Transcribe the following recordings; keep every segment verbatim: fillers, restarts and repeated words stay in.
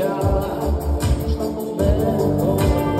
стояла, йшла по небу,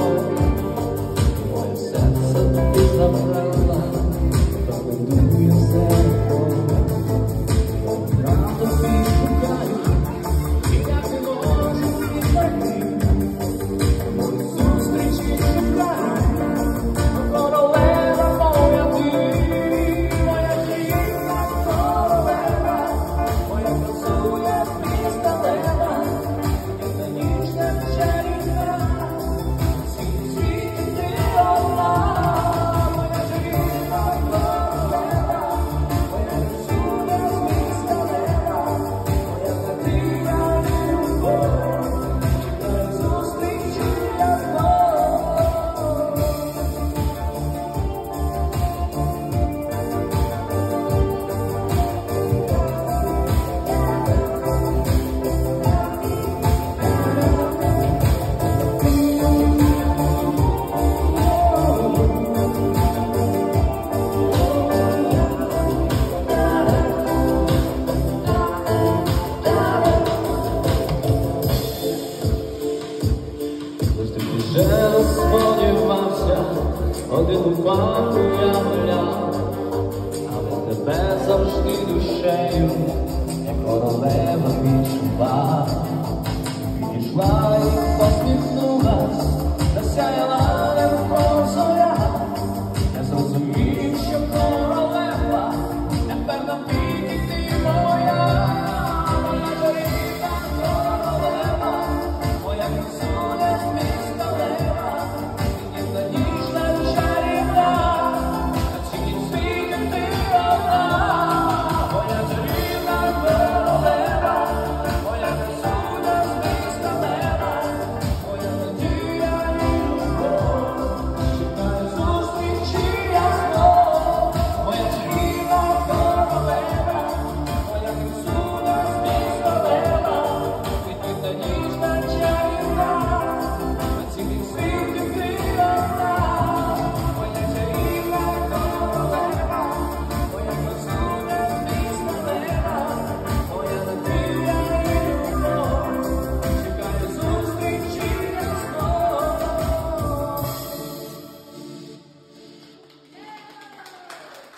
моє серце ти забрала, проведу я зеркало, правду свій шукаю, і як не можу віддати, мої зустрічі шукаю, королева моя ти, моя дівна королева, моя красуня з міста Лева, єдна ніжна чарівна, світ світі ти одна, моя дівна королева, моя красуня з міста Лева, моя надія любов, чекаю зустрічі я знов. Вже не сподівався, один упав я гуляв, але тебе завжди душею, як королева відчував, підійшла і